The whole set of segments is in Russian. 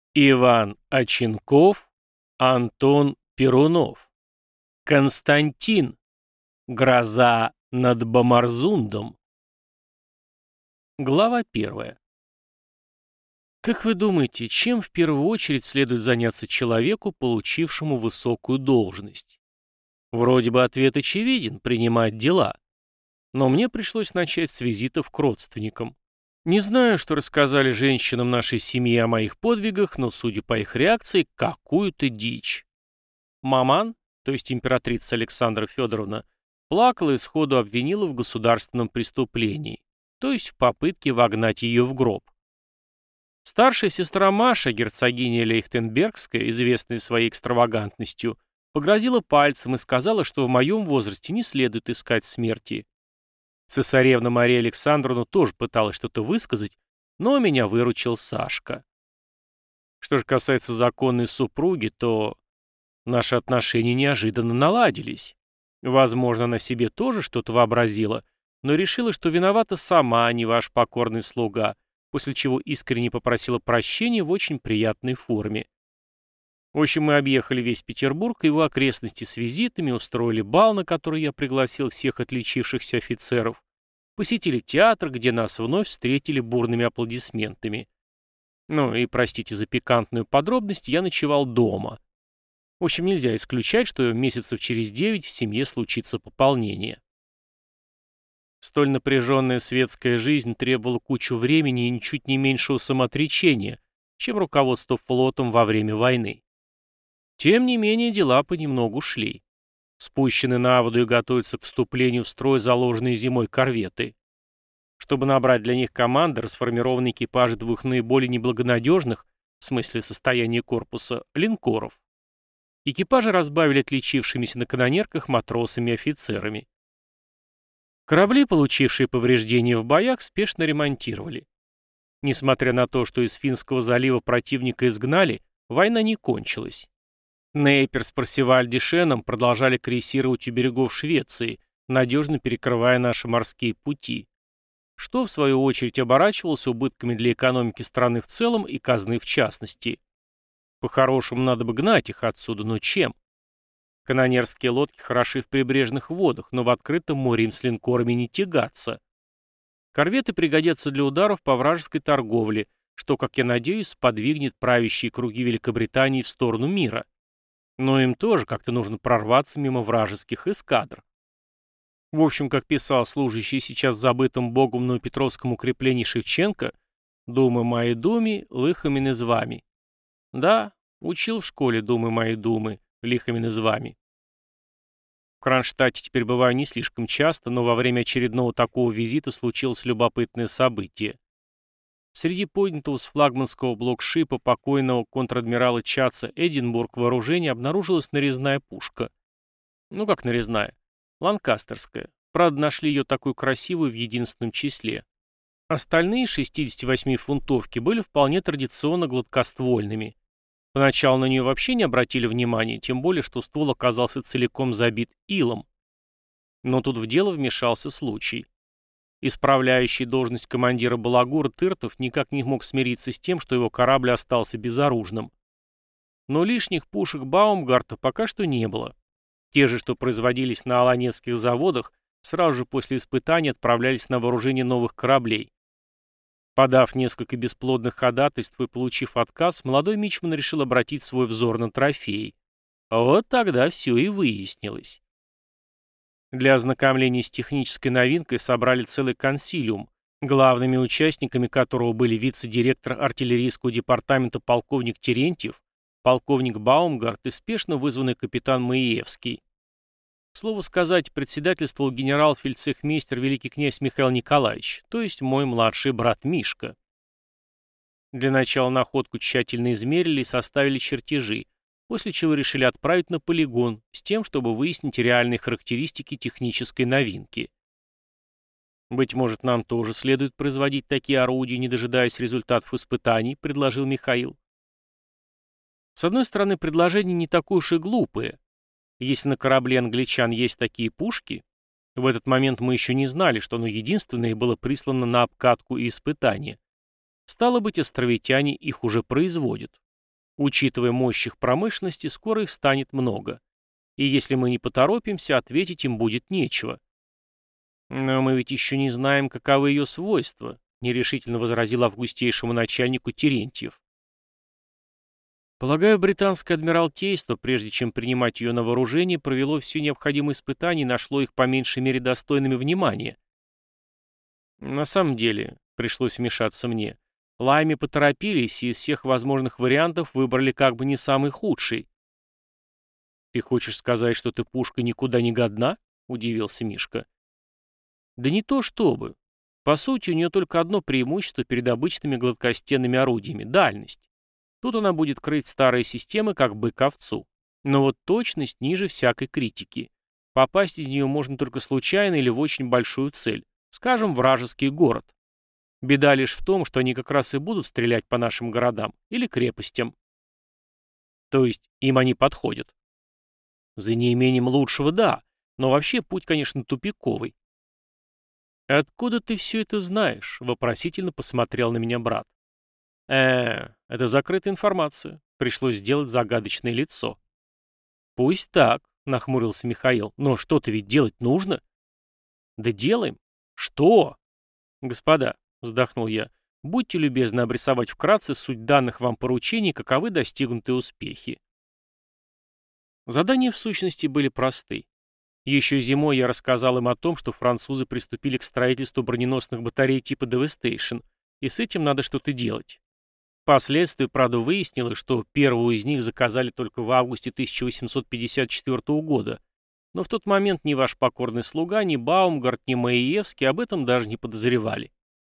Иван Оченков, Антон Перунов. Константин. Гроза над Бомарзундом. Глава первая. Как вы думаете, чем в первую очередь следует заняться человеку, получившему высокую должность? Вроде бы ответ очевиден — принимать дела. Но мне пришлось начать с визитов к родственникам. Не знаю, что рассказали женщинам нашей семьи о моих подвигах, но, судя по их реакции, какую-то дичь. Маман, то есть императрица Александра Федоровна, плакала и сходу обвинила в государственном преступлении, то есть в попытке вогнать ее в гроб. Старшая сестра Маша, герцогиня Лейхтенбергская, известная своей экстравагантностью, погрозила пальцем и сказала, что в моем возрасте не следует искать смерти. Цесаревна Мария Александровна тоже пыталась что-то высказать, но меня выручил Сашка. Что же касается законной супруги, то наши отношения неожиданно наладились. Возможно, она себе тоже что-то вообразила, но решила, что виновата сама, а не ваш покорный слуга, после чего искренне попросила прощения в очень приятной форме. В общем, мы объехали весь Петербург и его окрестности с визитами, устроили бал, на который я пригласил всех отличившихся офицеров, посетили театр, где нас вновь встретили бурными аплодисментами. Ну и, простите за пикантную подробность, я ночевал дома. В общем, нельзя исключать, что месяцев через 9 в семье случится пополнение. Столь напряженная светская жизнь требовала кучу времени и ничуть не меньшего самоотречения, чем руководство флотом во время войны. Тем не менее, дела понемногу шли. Спущены на воду и готовятся к вступлению в строй заложенные зимой корветы. Чтобы набрать для них команды, расформированы экипажи двух наиболее неблагонадежных, в смысле состояния корпуса, линкоров. Экипажи разбавили отличившимися на канонерках матросами и офицерами. Корабли, получившие повреждения в боях, спешно ремонтировали. Несмотря на то, что из Финского залива противника изгнали, война не кончилась. Нейпер с Парсиваль-де-Шеном продолжали крейсировать у берегов Швеции, надежно перекрывая наши морские пути, что, в свою очередь, оборачивалось убытками для экономики страны в целом и казны в частности. По-хорошему, надо бы гнать их отсюда, но чем? Канонерские лодки хороши в прибрежных водах, но в открытом море им с линкорами не тягаться. Корветы пригодятся для ударов по вражеской торговле, что, как я надеюсь, сподвигнет правящие круги Великобритании в сторону мира. Но им тоже как-то нужно прорваться мимо вражеских эскадр. В общем, как писал служащий сейчас забытым богом на Петровском укреплении Шевченко, «Думы мои думи, лыхами с вами». Да, учил в школе «Думы мои думы, лихами с вами». В Кронштадте теперь бываю не слишком часто, но во время очередного такого визита случилось любопытное событие. Среди поднятого с флагманского блокшипа покойного контр-адмирала Чатса Эдинбург вооружения обнаружилась нарезная пушка. Ну как нарезная? Ланкастерская. Правда, нашли ее такую красивую в единственном числе. Остальные 68-фунтовки были вполне традиционно гладкоствольными. Поначалу на нее вообще не обратили внимания, тем более, что ствол оказался целиком забит илом. Но тут в дело вмешался случай. Исправляющий должность командира Балагура Тыртов никак не мог смириться с тем, что его корабль остался безоружным. Но лишних пушек Баумгарта пока что не было. Те же, что производились на аланецких заводах, сразу же после испытаний отправлялись на вооружение новых кораблей. Подав несколько бесплодных ходатайств и получив отказ, молодой мичман решил обратить свой взор на трофеи. Вот тогда все и выяснилось. Для ознакомления с технической новинкой собрали целый консилиум, главными участниками которого были вице-директор артиллерийского департамента полковник Терентьев, полковник Баумгарт и спешно вызванный капитан Маиевский. К слову сказать, председательствовал генерал-фельдцехмейстер великий князь Михаил Николаевич, то есть мой младший брат Мишка. Для начала находку тщательно измерили и составили чертежи, после чего решили отправить на полигон с тем, чтобы выяснить реальные характеристики технической новинки. «Быть может, нам тоже следует производить такие орудия, не дожидаясь результатов испытаний», — предложил Михаил. С одной стороны, предложение не такое уж и глупое. Если на корабле англичан есть такие пушки, в этот момент мы еще не знали, что оно единственное было прислано на обкатку и испытание. Стало быть, островитяне их уже производят. Учитывая мощь их промышленности, скоро их станет много. И если мы не поторопимся, ответить им будет нечего. «Но мы ведь еще не знаем, каковы ее свойства», — нерешительно возразил августейшему начальнику Терентьев. Полагаю, британское адмиралтейство, прежде чем принимать ее на вооружение, провело все необходимые испытания и нашло их по меньшей мере достойными внимания. На самом деле, пришлось вмешаться мне, Лайми поторопились и из всех возможных вариантов выбрали как бы не самый худший. «Ты хочешь сказать, что ты пушка никуда не годна?» — удивился Мишка. «Да не то чтобы. По сути, у нее только одно преимущество перед обычными гладкостенными орудиями — дальность. Тут она будет крыть старые системы, как бык овцу. Но вот точность ниже всякой критики. Попасть из нее можно только случайно или в очень большую цель. Скажем, вражеский город. Беда лишь в том, что они как раз и будут стрелять по нашим городам или крепостям. То есть им они подходят. За неимением лучшего, да. Но вообще путь, конечно, тупиковый. «Откуда ты все это знаешь?» — вопросительно посмотрел на меня брат. Это закрытая информация. Пришлось сделать загадочное лицо. Пусть так, нахмурился Михаил, но что-то ведь делать нужно. Да делаем. Что? Господа, вздохнул я, будьте любезны обрисовать вкратце суть данных вам поручений, каковы достигнутые успехи. Задания в сущности были просты. Еще зимой я рассказал им о том, что французы приступили к строительству броненосных батарей типа Devastation, и с этим надо что-то делать. Впоследствии, правда, выяснилось, что первую из них заказали только в августе 1854 года, но в тот момент ни ваш покорный слуга, ни Баумгарт, ни Маиевский об этом даже не подозревали.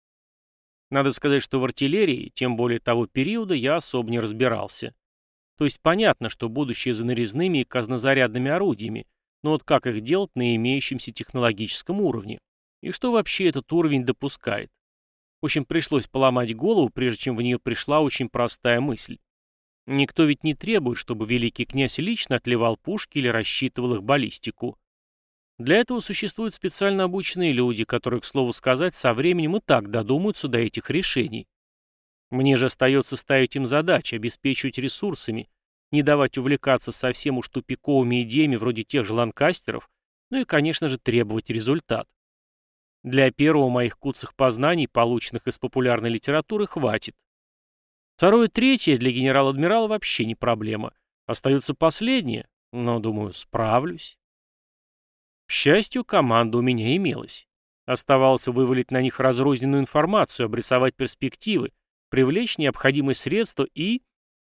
Надо сказать, что в артиллерии, тем более того периода, я особо не разбирался. То есть понятно, что будущее за нарезными и казнозарядными орудиями, но вот как их делать на имеющемся технологическом уровне? И что вообще этот уровень допускает? В общем, пришлось поломать голову, прежде чем в нее пришла очень простая мысль. Никто ведь не требует, чтобы великий князь лично отливал пушки или рассчитывал их баллистику. Для этого существуют специально обученные люди, которые, к слову сказать, со временем и так додумаются до этих решений. Мне же остается ставить им задачи, обеспечивать ресурсами, не давать увлекаться совсем уж тупиковыми идеями вроде тех же ланкастеров, ну и, конечно же, требовать результат. Для первого моих куцых познаний, полученных из популярной литературы, хватит. Второе, третье для генерал-адмирала вообще не проблема. Остается последнее, но, думаю, справлюсь. К счастью, команда у меня имелась. Оставалось вывалить на них разрозненную информацию, обрисовать перспективы, привлечь необходимые средства и...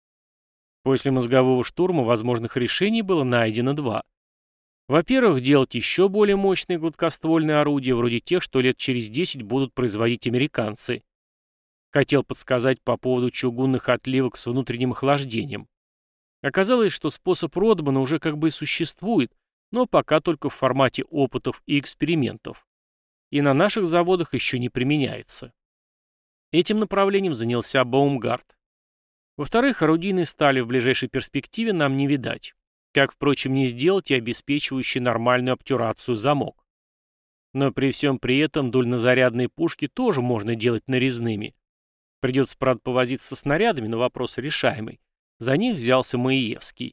После мозгового штурма возможных решений было найдено два. Во-первых, делать еще более мощные гладкоствольные орудия, вроде тех, что лет через 10 будут производить американцы. Хотел подсказать по поводу чугунных отливок с внутренним охлаждением. Оказалось, что способ Родмана уже как бы и существует, но пока только в формате опытов и экспериментов. И на наших заводах еще не применяется. Этим направлением занялся Баумгарт. Во-вторых, орудийной стали в ближайшей перспективе нам не видать. Как, впрочем, не сделать и обеспечивающий нормальную обтюрацию замок. Но при всем при этом дульнозарядные пушки тоже можно делать нарезными. Придется, правда, повозиться со снарядами, но вопрос решаемый. За них взялся Маиевский.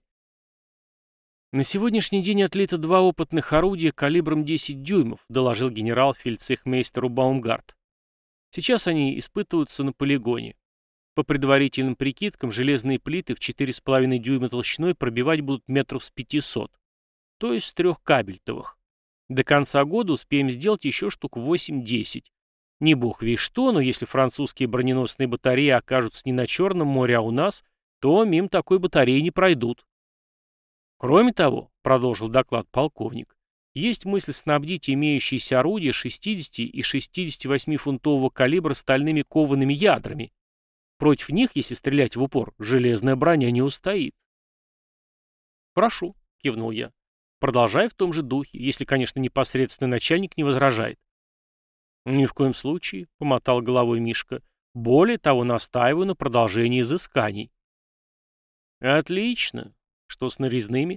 «На сегодняшний день отлито два опытных орудия калибром 10 дюймов», доложил генерал-фельдцехмейстеру Баумгарт. «Сейчас они испытываются на полигоне. По предварительным прикидкам, железные плиты в 4,5 дюйма толщиной пробивать будут метров с 500, то есть с 3 кабельтовых. До конца года успеем сделать еще штук 8-10. Не бог весть что, но если французские броненосные батареи окажутся не на Черном море, а у нас, то мимо такой батареи не пройдут. Кроме того, продолжил доклад полковник, есть мысль снабдить имеющиеся орудия 60 и 68-фунтового калибра стальными коваными ядрами. Против них, если стрелять в упор, железная броня не устоит. «Прошу», — кивнул я. «Продолжай в том же духе, если, конечно, непосредственный начальник не возражает». «Ни в коем случае», — помотал головой Мишка. «Более того, настаиваю на продолжении изысканий». «Отлично. Что с нарезными?»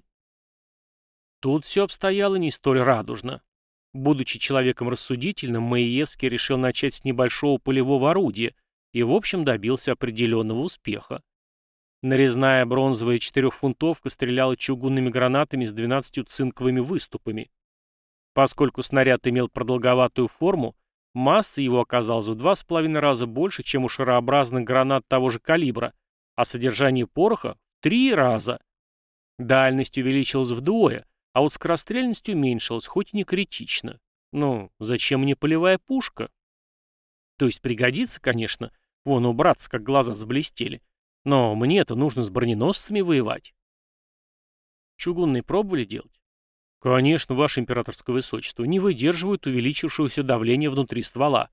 Тут все обстояло не столь радужно. Будучи человеком рассудительным, Маиевский решил начать с небольшого полевого орудия, и, в общем, добился определенного успеха. Нарезная бронзовая четырехфунтовка стреляла чугунными гранатами с 12 цинковыми выступами. Поскольку снаряд имел продолговатую форму, масса его оказалась в 2,5 раза больше, чем у шарообразных гранат того же калибра, а содержание пороха — в 3 раза. Дальность увеличилась вдвое, а вот скорострельность уменьшилась, хоть и не критично. Ну, зачем мне полевая пушка? То есть пригодится, конечно, вон у братца как глаза заблестели. Но мне-то нужно с броненосцами воевать. Чугунные пробовали делать? Конечно, ваше императорское высочество, не выдерживают увеличившегося давления внутри ствола.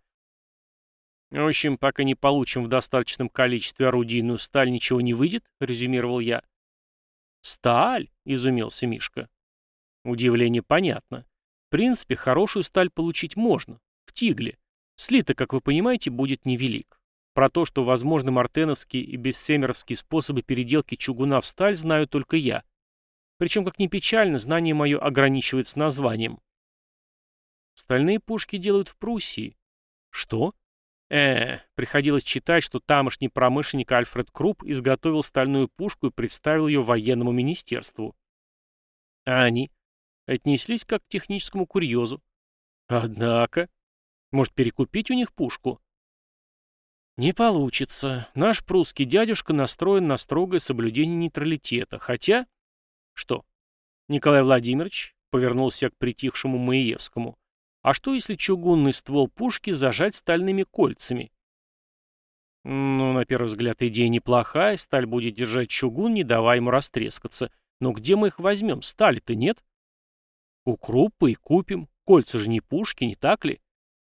В общем, пока не получим в достаточном количестве орудийную сталь, ничего не выйдет, резюмировал я. Сталь? Изумился Мишка. Удивление понятно. В принципе, хорошую сталь получить можно. В тигле. Слиток, как вы понимаете, будет невелик. Про то, что возможны мартеновские и бессемеровские способы переделки чугуна в сталь, знаю только я. Причем, как ни печально, знание мое ограничивается названием. Стальные пушки делают в Пруссии. Что? Приходилось читать, что тамошний промышленник Альфред Крупп изготовил стальную пушку и представил ее военному министерству. А они отнеслись как к техническому курьезу. Однако, может перекупить у них пушку? Не получится. Наш прусский дядюшка настроен на строгое соблюдение нейтралитета. Хотя... Что? Николай Владимирович повернулся к притихшему Маиевскому. А что, если чугунный ствол пушки зажать стальными кольцами? Ну, на первый взгляд, идея неплохая. Сталь будет держать чугун, не давая ему растрескаться. Но где мы их возьмем? Стали-то нет. У Круппа и купим. Кольца же не пушки, не так ли?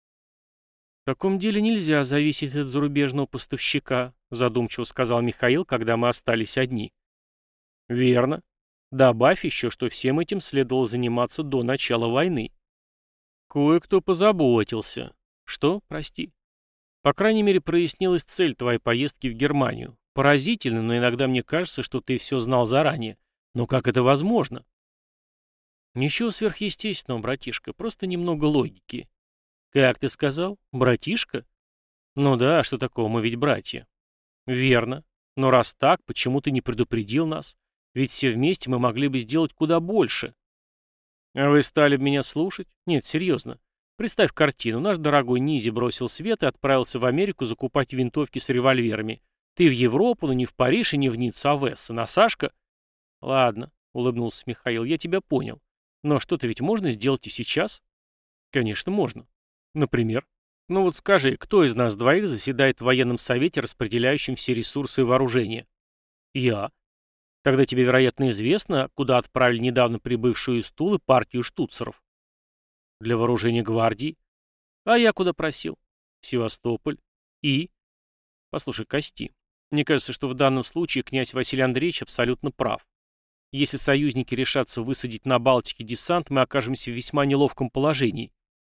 В таком деле нельзя зависеть от зарубежного поставщика, задумчиво сказал Михаил, когда мы остались одни. Верно. Добавь еще, что всем этим следовало заниматься до начала войны. Кое-кто позаботился. Что, прости? По крайней мере, прояснилась цель твоей поездки в Германию. Поразительно, но иногда мне кажется, что ты все знал заранее. Но как это возможно? Ничего сверхъестественного, братишка, просто немного логики. Как ты сказал? Братишка? Ну да, что такого, мы ведь братья. Верно. Но раз так, почему ты не предупредил нас? Ведь все вместе мы могли бы сделать куда больше. А вы стали бы меня слушать? Нет, серьезно. Представь картину. Наш дорогой Низи бросил свет и отправился в Америку закупать винтовки с револьверами. Ты в Европу, но не в Париж и не в Ниццу, а в Эссен. А Сашка? Ладно, улыбнулся Михаил, я тебя понял. Но что-то ведь можно сделать и сейчас? Конечно, можно. Например? Ну вот скажи, кто из нас двоих заседает в военном совете, распределяющем все ресурсы и вооружения? Я. Тогда тебе, вероятно, известно, куда отправили недавно прибывшую из Тулы партию штуцеров. Для вооружения гвардии. А я куда просил? В Севастополь. И? Послушай, Кости, мне кажется, что в данном случае князь Василий Андреевич абсолютно прав. Если союзники решатся высадить на Балтике десант, мы окажемся в весьма неловком положении.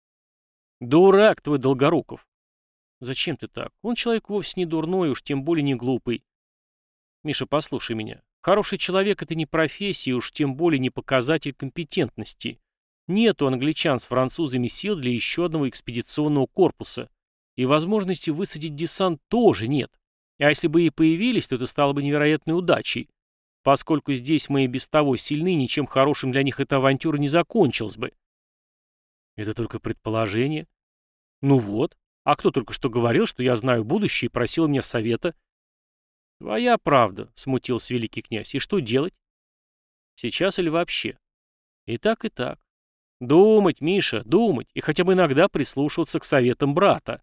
Дурак твой Долгоруков. Зачем ты так? Он человек вовсе не дурной, уж тем более не глупый. Миша, послушай меня. Хороший человек — это не профессия, уж тем более не показатель компетентности. Нет у англичан с французами сил для еще одного экспедиционного корпуса. И возможности высадить десант тоже нет. А если бы и появились, то это стало бы невероятной удачей. Поскольку здесь мы и без того сильны, ничем хорошим для них эта авантюра не закончилась бы. Это только предположение. Ну вот. А кто только что говорил, что я знаю будущее и просил меня совета? Твоя правда, смутился великий князь. И что делать? Сейчас или вообще? И так, и так. Думать, Миша, думать. И хотя бы иногда прислушиваться к советам брата.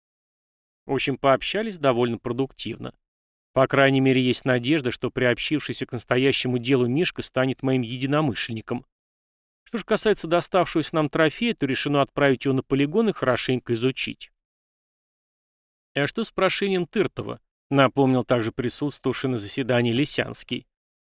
В общем, пообщались довольно продуктивно. По крайней мере, есть надежда, что приобщившийся к настоящему делу Мишка станет моим единомышленником. Что же касается доставшегося нам трофея, то решено отправить его на полигон и хорошенько изучить. А что с прошением Тыртова? Напомнил также присутствовавший на заседании Лисянский.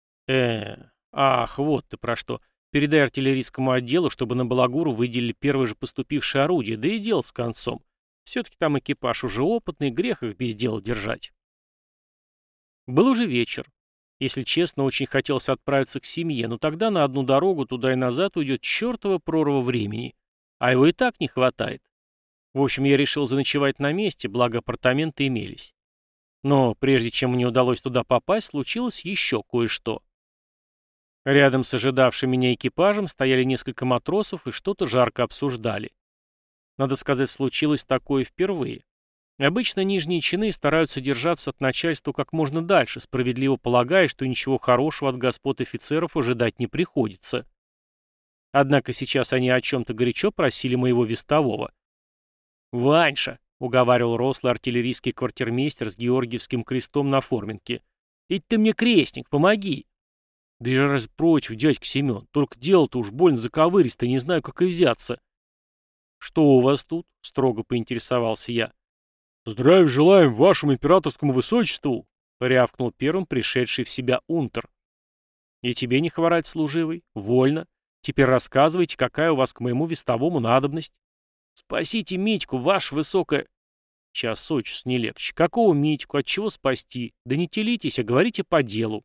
Ах, вот ты про что. Передай артиллерийскому отделу, чтобы на Балагуру выделили первое же поступившее орудие, да и дело с концом. Все-таки там экипаж уже опытный, грех их без дела держать. Был уже вечер. Если честно, очень хотелось отправиться к семье, но тогда на одну дорогу туда и назад уйдет чертова прорва времени. А его и так не хватает. В общем, я решил заночевать на месте, благо апартаменты имелись. Но прежде чем мне удалось туда попасть, случилось еще кое-что. Рядом с ожидавшим меня экипажем стояли несколько матросов и что-то жарко обсуждали. Надо сказать, случилось такое впервые. Обычно нижние чины стараются держаться от начальства как можно дальше, справедливо полагая, что ничего хорошего от господ офицеров ожидать не приходится. Однако сейчас они о чем-то горячо просили моего вестового. «Ваньша», — уговаривал рослый артиллерийский квартирмейстер с георгиевским крестом на форменке, — «ведь ты мне крестник, помоги». «Да я же раз против, дядька Семен, только дело-то уж больно заковыристо, не знаю, как и взяться». «Что у вас тут?» — строго поинтересовался я. «Здравия желаем вашему императорскому высочеству!» — рявкнул первым пришедший в себя унтер. «И тебе не хворать, служивый? Вольно. Теперь рассказывайте, какая у вас к моему вестовому надобность. Спасите Митьку, ваше высокое...» «Час от часу не легче. Какого Митьку? От чего спасти? Да не телитесь, а говорите по делу».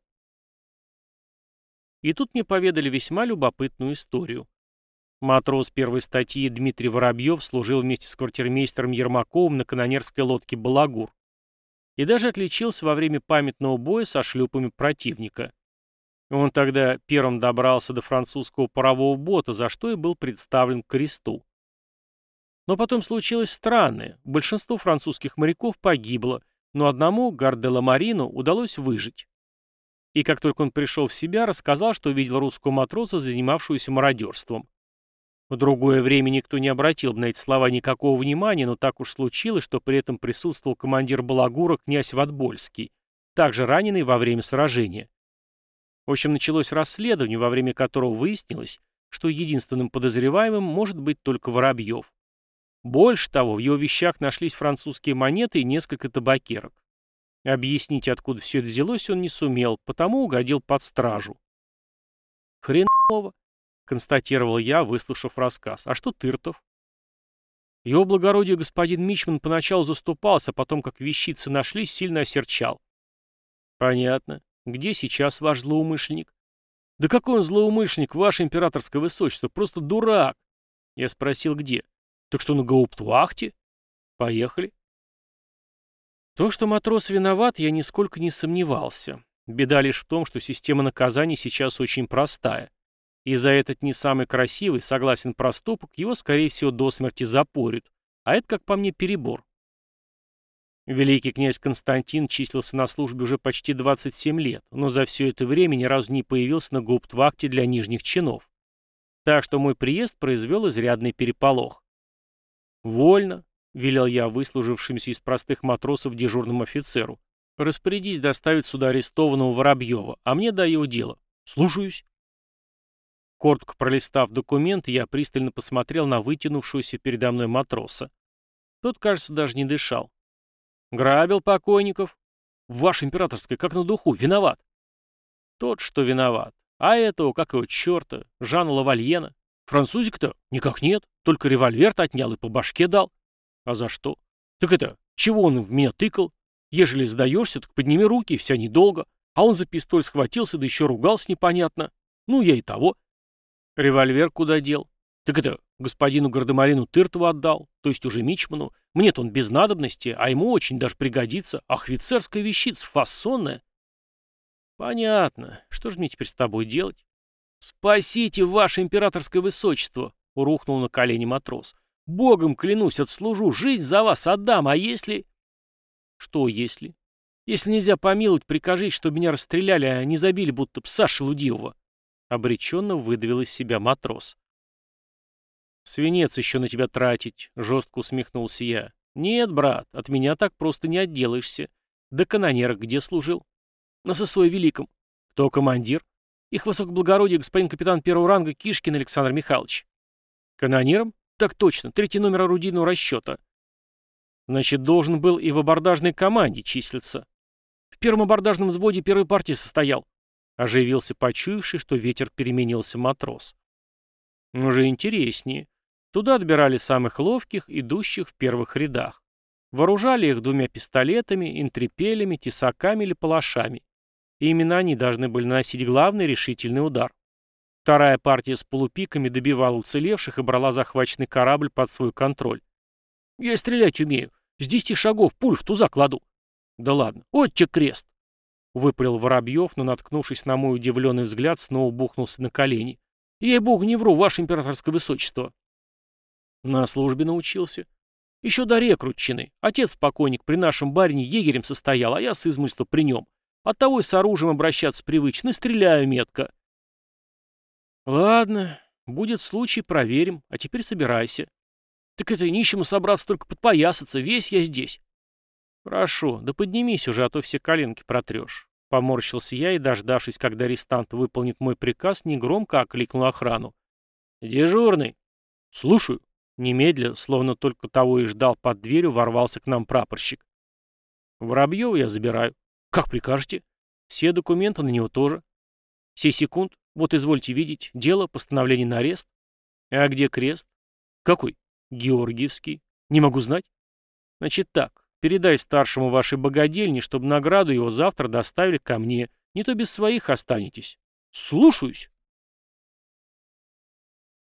И тут мне поведали весьма любопытную историю. Матрос первой статьи Дмитрий Воробьев служил вместе с квартирмейстером Ермаковым на канонерской лодке «Балагур» и даже отличился во время памятного боя со шлюпами противника. Он тогда первым добрался до французского парового бота, за что и был представлен к кресту. Но потом случилось странное. Большинство французских моряков погибло, но одному, Гарделла Марину, удалось выжить. И как только он пришел в себя, рассказал, что видел русского матроса, занимавшегося мародерством. В другое время никто не обратил бы на эти слова никакого внимания, но так уж случилось, что при этом присутствовал командир Балагура князь Ватбольский, также раненый во время сражения. В общем, началось расследование, во время которого выяснилось, что единственным подозреваемым может быть только Воробьев. Больше того, в его вещах нашлись французские монеты и несколько табакерок. Объяснить, откуда все это взялось, он не сумел, потому угодил под стражу. «Хреново», — констатировал я, выслушав рассказ. «А что Тыртов?» Его благородие господин Мичман поначалу заступался, а потом, как вещицы нашлись, сильно осерчал. «Понятно. Где сейчас ваш злоумышленник?» «Да какой он злоумышленник, ваше императорское высочество? Просто дурак!» Я спросил, где. «Так что на гауптвахте?» «Поехали». То, что матрос виноват, я нисколько не сомневался. Беда лишь в том, что система наказаний сейчас очень простая. И за этот не самый красивый, согласен проступок, его, скорее всего, до смерти запорят. А это, как по мне, перебор. Великий князь Константин числился на службе уже почти 27 лет, но за все это время ни разу не появился на гауптвахте для нижних чинов. Так что мой приезд произвел изрядный переполох. «Вольно», — велел я выслужившимся из простых матросов дежурному офицеру. «Распорядись доставить сюда арестованного Воробьева, а мне дай его дело». «Слушаюсь». Коротко пролистав документ, я пристально посмотрел на вытянувшегося передо мной матроса. Тот, кажется, даже не дышал. «Грабил покойников?» «Ваше императорское, как на духу, виноват». «Тот, что виноват. А этого, как его черта, Жана Лавальена. Французик-то? Никак нет. Только револьвер-то отнял и по башке дал». «А за что?» «Так это, чего он в меня тыкал? Ежели сдаешься, так подними руки, и вся недолго. А он за пистоль схватился, да еще ругался непонятно. Ну, я и того». «Револьвер куда дел?» «Так это, господину Гардемарину Тыртову отдал, то есть уже мичману. Мне-то он без надобности, а ему очень даже пригодится. Офицерская вещица, фасонная». «Понятно. Что же мне теперь с тобой делать?» «Спасите, ваше императорское высочество!» — рухнул на колени матрос. «Богом клянусь, отслужу, жизнь за вас отдам, а если...» «Что если?» «Если нельзя помиловать, прикажите, чтобы меня расстреляли, а не забили, будто пса шелудивого». Обреченно выдавил из себя матрос. «Свинец еще на тебя тратить», — жестко усмехнулся я. «Нет, брат, от меня так просто не отделаешься. Да канонерок где служил?» «На Сысое Великом». «Кто командир?» «Их высокоблагородие господин капитан первого ранга Кишкин Александр Михайлович». «Канониром?» «Так точно, 3-й номер орудийного расчета». «Значит, должен был и в абордажной команде числиться». «В первом абордажном взводе первой партии состоял». Оживился почуявший, что ветер переменился матрос. «Уже интереснее. Туда отбирали самых ловких, идущих в первых рядах. Вооружали их 2 пистолетами, интрепелями, тесаками или палашами. И именно они должны были наносить главный решительный удар. Вторая партия с полупиками добивала уцелевших и брала захваченный корабль под свой контроль. «Я стрелять умею. С 10 шагов пуль в туза кладу». Да ладно. Вот те крест. Выпалил Воробьев, но, наткнувшись на мой удивленный взгляд, снова бухнулся на колени. Ей-богу, не вру, ваше императорское высочество. На службе научился. Еще до рекрутчины. Отец-покойник при нашем барине егерем состоял, а я с измольства при нем. Оттого и с оружием обращаться привычно, и стреляю метко. Ладно, будет случай, проверим, а теперь собирайся. Так это нищему собраться только подпоясаться, весь я здесь. Хорошо, да поднимись уже, а то все коленки протрешь. Поморщился я и, дождавшись, когда арестант выполнит мой приказ, негромко окликнул охрану. «Дежурный!» «Слушаю». Немедля, словно только того и ждал под дверью, ворвался к нам прапорщик. «Воробьева я забираю». «Как прикажете?» «Все документы на него тоже». «Сей секунд. Вот извольте видеть. Дело, постановление на арест». «А где крест?» «Какой?» «Георгиевский». «Не могу знать». «Значит так. Передай старшему вашей богадельни, чтобы награду его завтра доставили ко мне. Не то без своих останетесь». «Слушаюсь».